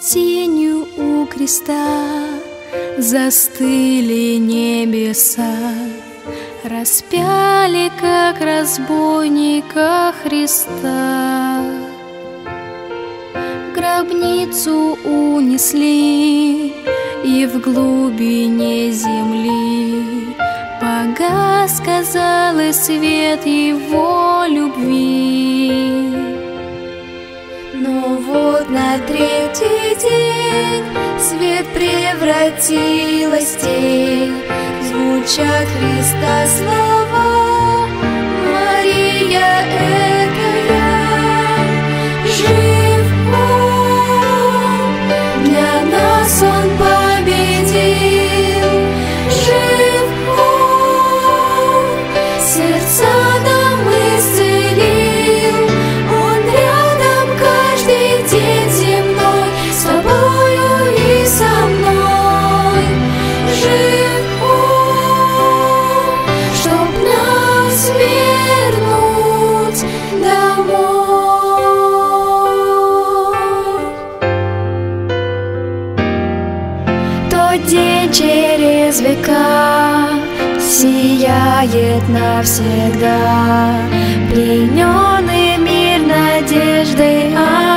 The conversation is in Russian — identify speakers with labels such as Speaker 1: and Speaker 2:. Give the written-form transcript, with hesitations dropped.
Speaker 1: Тенью у креста застыли небеса, распяли, как разбойника Христа. Гробницу унесли, и в глубине земли погас, казалось, свет его любви. Но вот на третий день свет превратилась в тень, звучат Христа слова: Мария, это я, жив Он, для нас Он победил, жив Он, сердца нам исцелил, Он рядом каждый день земной, с тобою и со мной, жив Он, чтоб нас вернуть домой. Тот день через века сияет навсегда, плененный мир надеждой.